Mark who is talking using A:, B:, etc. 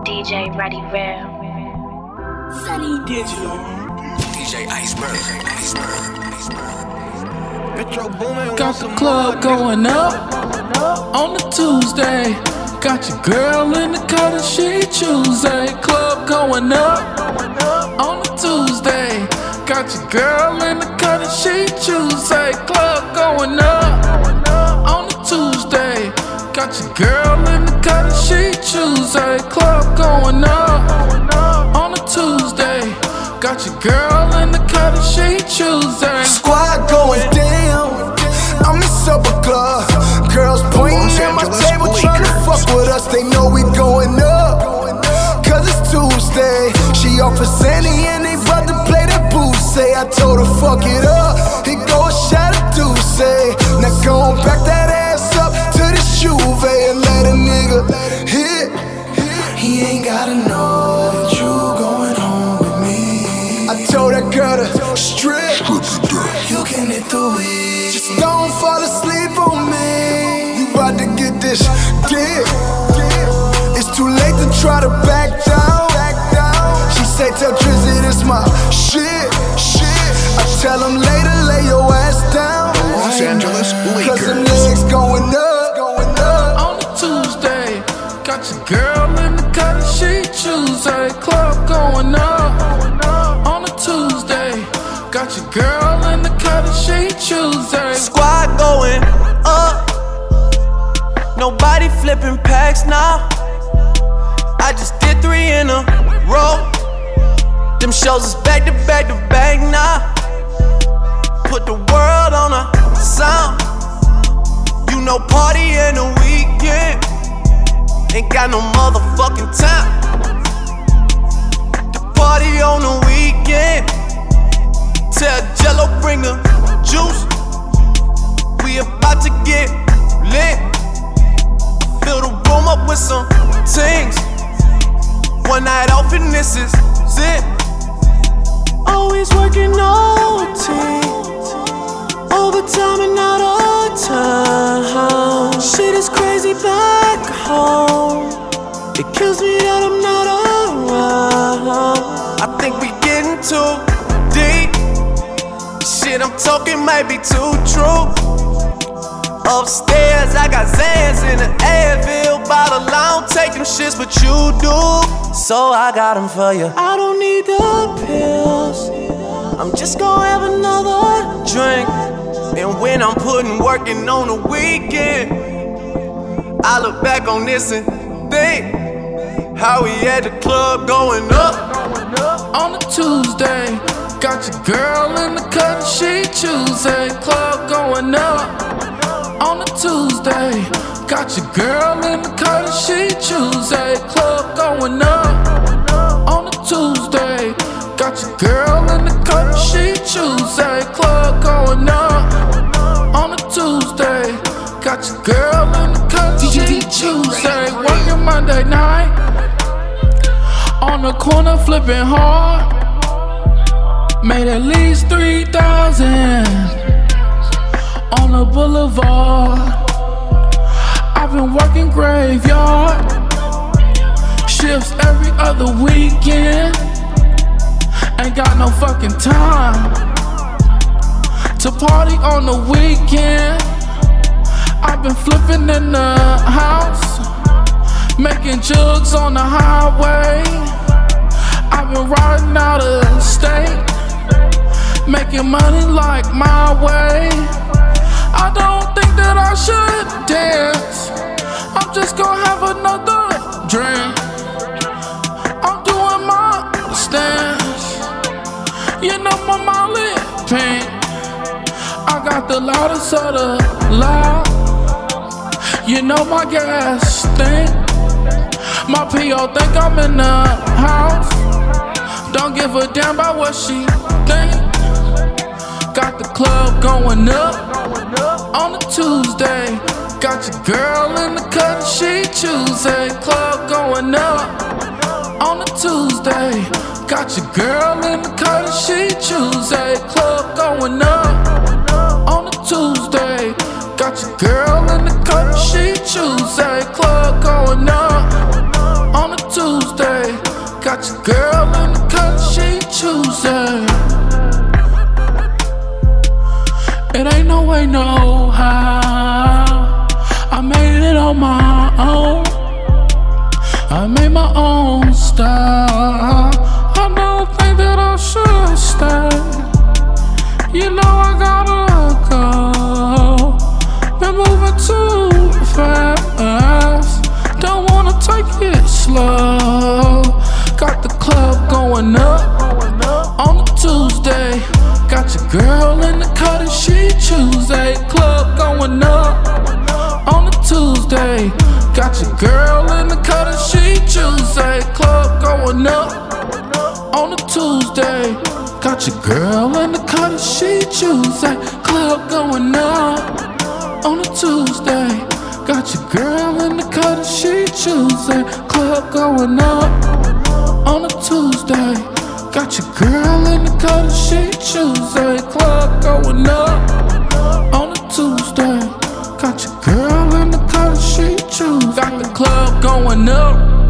A: DJ Ready Real.
B: Sunny Digital.
C: DJ Iceberg. Metro Boomin.
D: Got the club going up on the Tuesday. Got your girl in the cut and she Tuesday. Club going up on the Tuesday. Got your girl in the cut and she Tuesday. Club going up on the Tuesday. Got your girl in the cut and she Tuesday. Club going up on the Tuesday. Got your girl in the cut and she Tuesday.
E: Squad going down. I'm in supper club. Girls pointing at my table trying to fuck with us. They know we going up. Cause it's Tuesday. She off for Sandy and they bout to play that Say I told her fuck it up. He go a shot of Douce. Now go on back that ass up to the Juve and let a nigga hit. He ain't gotta know that you going home with me. I told that girl to strip. You can hit the weed. Just don't fall asleep on me. You bout to get this dick. It's too late to try to back down. She say tell Drizzy this my shit. I tell him later lay your ass down.
C: Los Angeles Lakers.
E: Cause them legs going up.
D: On the Tuesday, got your girl in the cut and she Tuesday. Club going up on the Tuesday. Got your girl in the cut and she Tuesday.
F: Squad going up. Nobody flipping packs now. I just did 3 in a row. Them shows is back to back to back now. Put the world on a sound. You know party in the weekend. Ain't got no motherfucking time. The party on the weekend. Tell Jello bring the juice. We about to get lit. Fill the room up with some things. One night off and this is it. Always working OT, overtime and out of time. Shit is crazy back home. It kills me that I'm not around. I think we getting too deep. Shit I'm talking might be too true. Upstairs I got Zans in the Advil bottle. I don't take them shits, but you do. So I got them for you. I don't need the pills. I'm just gonna have another drink. And when I'm putting working on the weekend, I look back on this and think how we had the club going up.
D: On the Tuesday, got your girl in the cut and she Tuesday. Club going up. On the Tuesday, got your girl in the cut and she Tuesday. Club going up. On the Tuesday, got your girl in the cut and she Tuesday. Club going up. On the Tuesday, got your girl in the cut and she Tuesday. Working Monday night, on the corner flipping hard. Made at least 3,000 on the boulevard. I've been working graveyard shifts every other weekend. Ain't got no fucking time to party on the weekend. I've been flipping in the house, making jugs on the highway. I've been riding out of state, making money like my way. I don't think that I should dance. I'm just gonna have another drink. I'm doing my stance. You know my Molly pink. I got the loudest of the loud. You know my gas stink. My P.O. think I'm in the house. Don't give a damn about what she think. Got the club going up on the Tuesday. Got your girl in the cut and she Tuesday. Club going up on the Tuesday. Got your girl in the cut and she Tuesday. Club going up on the Tuesday. Got your girl in the cut and she Tuesday. Club going up on the Tuesday. Got your girl in the cut sheet Tuesday. It ain't no way, no how. I made it on my own. I made my own style. I don't think that I should stay. You know I gotta go. Been moving too fast. Don't wanna take it slow. Got the club going up on a Tuesday. Got your girl in the cut and she Tuesday. Club going up on a Tuesday. Got your girl in the cut and she Tuesday. Club going up on a Tuesday. Got your girl in the cut and she Tuesday. Club going up on a Tuesday. Got your girl in the cut and she Tuesday. Club going up on a Tuesday. Got your girl in the cut and she Tuesday. Club going up on a Tuesday. Got your girl in the cut and she Tuesday. Got the club going up